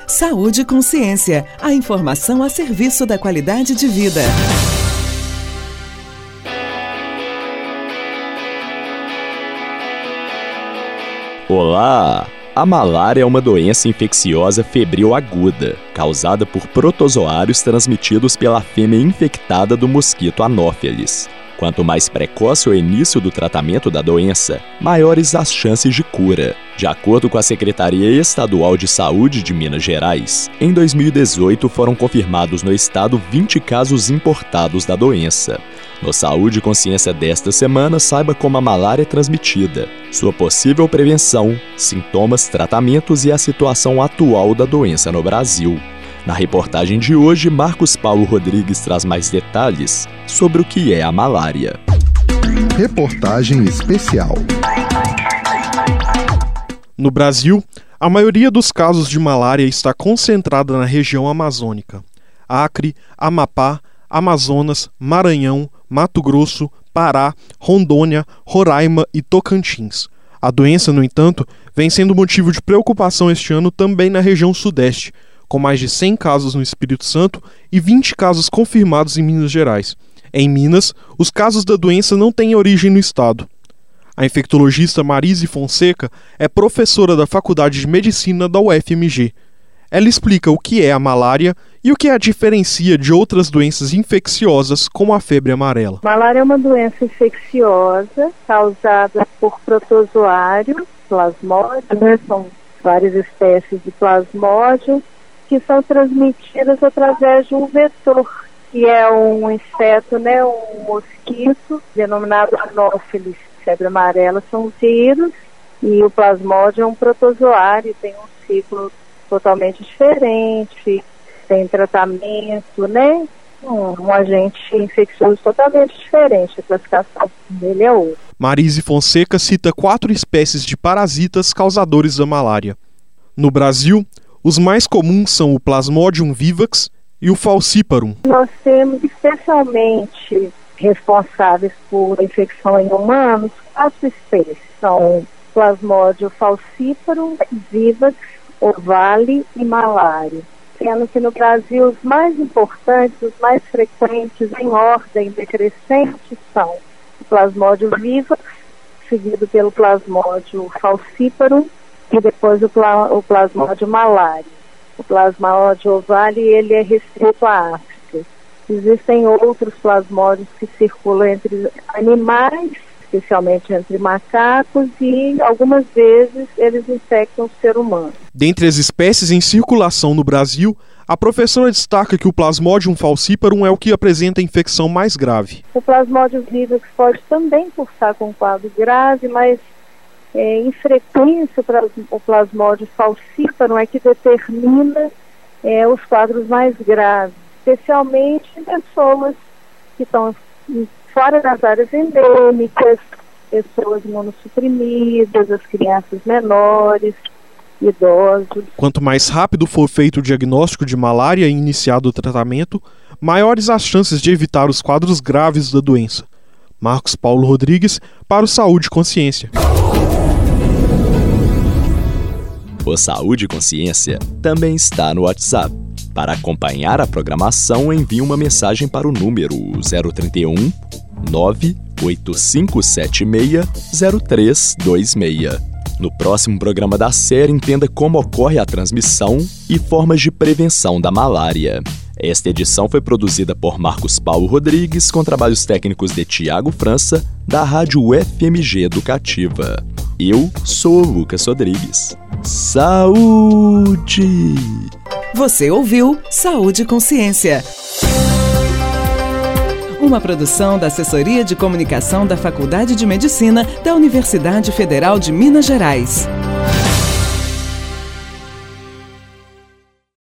Saúde e Consciência, a informação a serviço da qualidade de vida. Olá! A malária é uma doença infecciosa febril aguda, causada por protozoários transmitidos pela fêmea infectada do mosquito Anopheles. Quanto mais precoce o início do tratamento da doença, maiores as chances de cura. De acordo com a Secretaria Estadual de Saúde de Minas Gerais, em 2018 foram confirmados no estado 20 casos importados da doença. No Saúde e Consciência desta semana, saiba como a malária é transmitida, sua possível prevenção, sintomas, tratamentos e a situação atual da doença no Brasil. Na reportagem de hoje, Marcos Paulo Rodrigues traz mais detalhes sobre o que é a malária. Reportagem especial. No Brasil, a maioria dos casos de malária está concentrada na região amazônica. Acre, Amapá, Amazonas, Maranhão, Mato Grosso, Pará, Rondônia, Roraima e Tocantins. A doença, no entanto, vem sendo motivo de preocupação este ano também na região sudeste, com mais de 100 casos no Espírito Santo e 20 casos confirmados em Minas Gerais. Em Minas, os casos da doença não têm origem no estado. A infectologista Marise Fonseca é professora da Faculdade de Medicina da UFMG. Ela explica o que é a malária e o que a diferencia de outras doenças infecciosas, como a febre amarela. Malária é uma doença infecciosa causada por protozoário, plasmódio, São várias espécies de plasmódio que são transmitidas através de um vetor, que é um inseto, um mosquito, denominado Anopheles. Febre amarela são os vírus e o plasmódio é um protozoário, tem um ciclo totalmente diferente, tem tratamento, um agente infeccioso totalmente diferente, a classificação dele é outra. Marise Fonseca cita 4 espécies de parasitas causadores da malária. No Brasil, os mais comuns são o Plasmodium vivax e o Falciparum. Nós temos especialmente responsáveis por infecção em humanos 4 espécies. São Plasmodium falciparum, vivax, ovale e malária. Sendo que no Brasil os mais importantes, os mais frequentes em ordem decrescente são o Plasmodium vivax, seguido pelo Plasmodium falciparum e depois o Plasmodium malária. O Plasmodium ovale ele é restrito à África. Existem outros plasmódios que circulam entre animais, especialmente entre macacos, e algumas vezes eles infectam o ser humano. Dentre as espécies em circulação no Brasil, a professora destaca que o Plasmodium falciparum é o que apresenta a infecção mais grave. O Plasmodium vivax pode também cursar com um quadro grave, mas em frequência o Plasmodium falciparum é que determina os quadros mais graves, especialmente em pessoas que estão fora das áreas endêmicas, pessoas imunossuprimidas, as crianças menores, idosos. Quanto mais rápido for feito o diagnóstico de malária e iniciado o tratamento, maiores as chances de evitar os quadros graves da doença. Marcos Paulo Rodrigues, para o Saúde e Consciência. O Saúde e Consciência também está no WhatsApp. Para acompanhar a programação, envie uma mensagem para o número 031 98576 0326. No próximo programa da série, entenda como ocorre a transmissão e formas de prevenção da malária. Esta edição foi produzida por Marcos Paulo Rodrigues, com trabalhos técnicos de Tiago França, da Rádio UFMG Educativa. Eu sou o Lucas Rodrigues. Saúde! Você ouviu Saúde e Consciência. Uma produção da Assessoria de Comunicação da Faculdade de Medicina da Universidade Federal de Minas Gerais.